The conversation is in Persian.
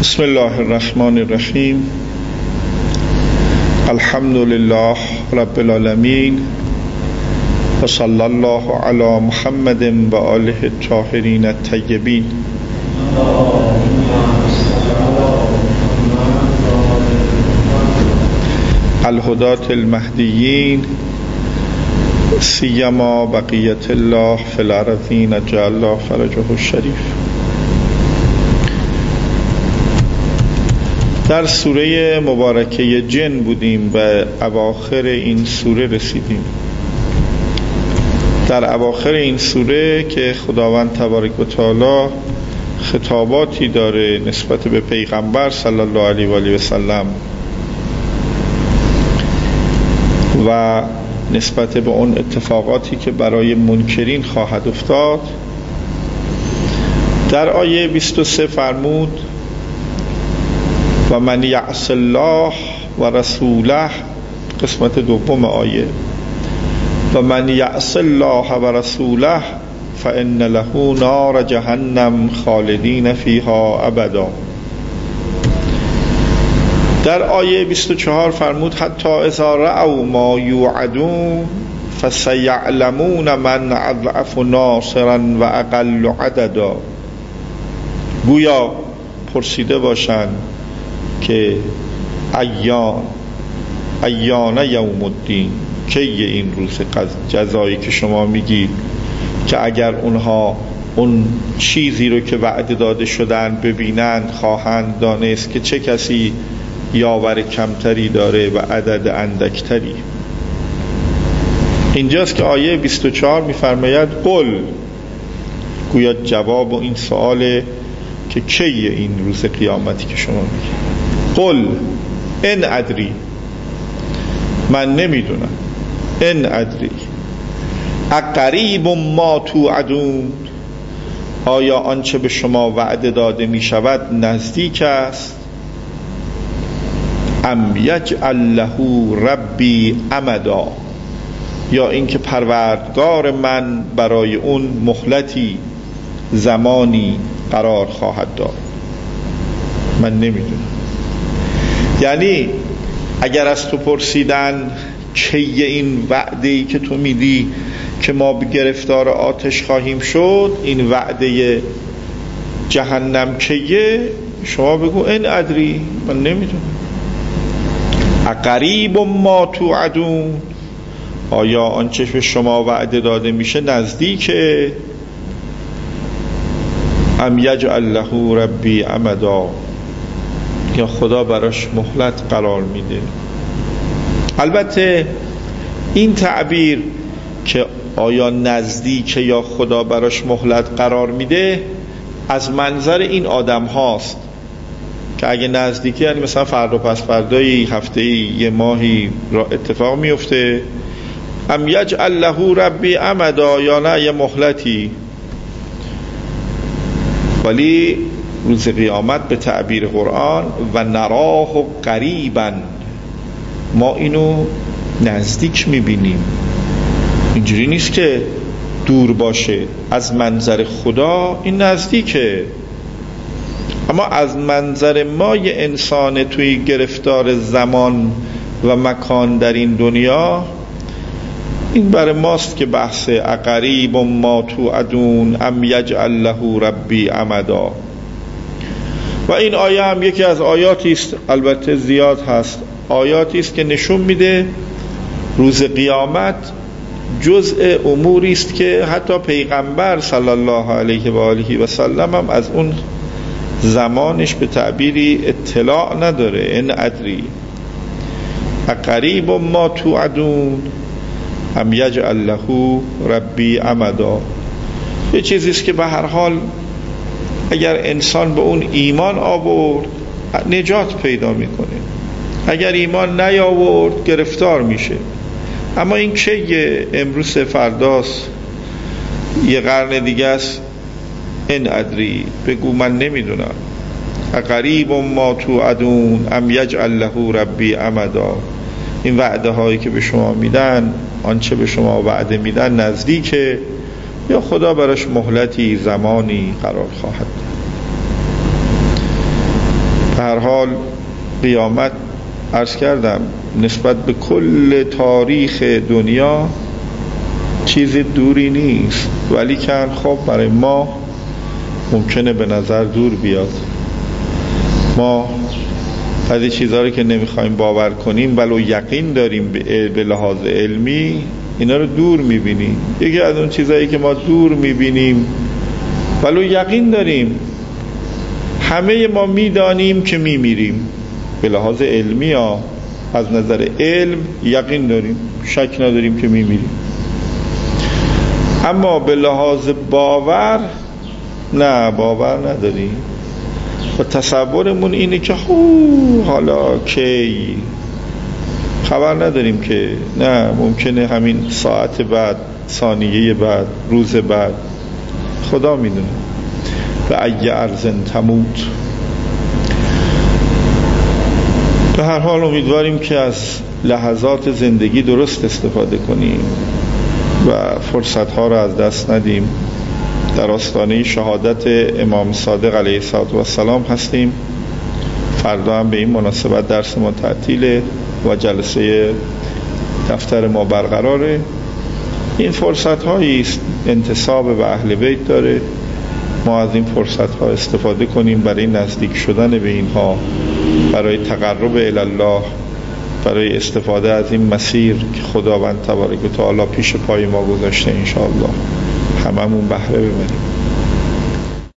بسم الله الرحمن الرحیم. الحمد لله رب العالمین و صلی الله علی محمد و آله الطاهرین الطیبین. الهداة المهدیین سیما بقیت الله فی الارضین جعل الله فرجه الشریف. در سوره مبارکه جن بودیم و اواخر این سوره رسیدیم. در اواخر این سوره که خداوند تبارک و تعالی خطاباتی داره نسبت به پیغمبر صلی الله علیه و آله و سلم و نسبت به اون اتفاقاتی که برای منکرین خواهد افتاد، در آیه 23 فرمود و من یعص الله و رسوله، قسمت دوم آیه، و من یعص الله و رسوله فإن له نار جهنم خالدین فیها ابدا. در آیه 24 فرمود حتی اذا رأوا ما یوعدون فسیعلمون من اضعف ناصرا و اقل عددا. گویا پرسیده باشند که ایان یوم الدین، کیه این روز جزایی که شما میگی که اگر اونها اون چیزی رو که وعده داده شدن ببینند خواهند دانست که چه کسی یاور کمتری داره و عدد اندکتری. اینجاست که آیه 24 میفرماید قل، گویا جواب این سواله که کیه این روز قیامتی که شما میگی. قل ان ادری، من نمیدونم. ان ادری اقریب ما توعدون، آیا آنچه به شما وعده داده می شود نزدیک است؟ ام یجعل له ربی امدا، یا اینکه پروردگار من برای اون مهلتی زمانی قرار خواهد داد؟ من نمیدونم. یعنی اگر از تو پرسیدن کیه این وعده‌ای که تو میدی که ما به گرفتار آتش خواهیم شد، این وعده جهنم کیه، شما بگو ان ادری، من نمیدونم. اقریب ما توعدون، آیا آنچه به شما وعده داده میشه نزدیکه؟ ام یجعل له ربی امدا، یا خدا براش مهلت قرار میده. البته این تعبیر که آیا نزدیک یا خدا براش مهلت قرار میده از منظر این آدم هاست که اگه نزدیکی یعنی مثلا فردا پس فردایی، هفته‌ای، یه ماهی را اتفاق میفته. ام یجعل له ربی امدا، یا نه یه مهلتی. ولی روز قیامت به تعبیر قرآن و نراه قریبا، ما اینو نزدیک میبینیم. اینجوری نیست که دور باشه. از منظر خدا این نزدیکه، اما از منظر ما یه انسان توی گرفتار زمان و مکان در این دنیا، این برای ماست که بحث اقریب ما توعدون ام یجعل له ربی امدا. و این آیه هم یکی از آیاتی است، البته زیاد هست، آیاتی است که نشون میده روز قیامت جزء اموری است که حتی پیغمبر صلی الله علیه و آله و سلم هم از اون زمانش به تعبیری اطلاع نداره. ان ادری اقریب ما توعدون ام یجعل له ربی امدا. یه چیزی است که به هر حال اگر انسان به اون ایمان آورد نجات پیدا میکنه، اگر ایمان نیاورد گرفتار میشه. اما این که امروز فرداست، یه قرن دیگه است، ان ادری، بگو من نمیدونم. اقریب ما توعدون ام یجعل له ربی امدا، این وعده هایی که به شما میدن، آنچه به شما وعده میدن نزدیکه یا خدا براش مهلتی زمانی قرار خواهد داد. هر حال قیامت عرض کردم نسبت به کل تاریخ دنیا چیز دوری نیست، ولی که خب برای ما ممکنه به نظر دور بیاد. ما بعضی چیزها رو که نمیخوایم باور کنیم ولو یقین داریم به لحاظ علمی اینا رو دور میبینیم. یکی از اون چیزهایی که ما دور میبینیم ولو یقین داریم، همه ما میدانیم که میمیریم به لحاظ علمی ها، از نظر علم یقین داریم، شک نداریم که میمیریم، اما به لحاظ باور نه، باور نداریم و تصورمون اینه که حالا کی، خبر نداریم که نه، ممکنه همین ساعت بعد، ثانیه بعد، روز بعد، خدا میدونه. و ای ارض تموت. به هر حال امیدواریم که از لحظات زندگی درست استفاده کنیم و فرصتها رو از دست ندیم. در آستانه شهادت امام صادق علیه السلام هستیم. فردا هم به این مناسبت درس ما تعطیله و جلسه دفتر ما برقراره. این فرصت هایی است انتساب به اهل بیت داره، ما از این فرصت ها استفاده کنیم برای نزدیک شدن به اینها، برای تقرب الی الله، برای استفاده از این مسیر که خداوند تبارک و تعالی پیش پای ما گذاشته. انشاءالله هممون بهره ببریم.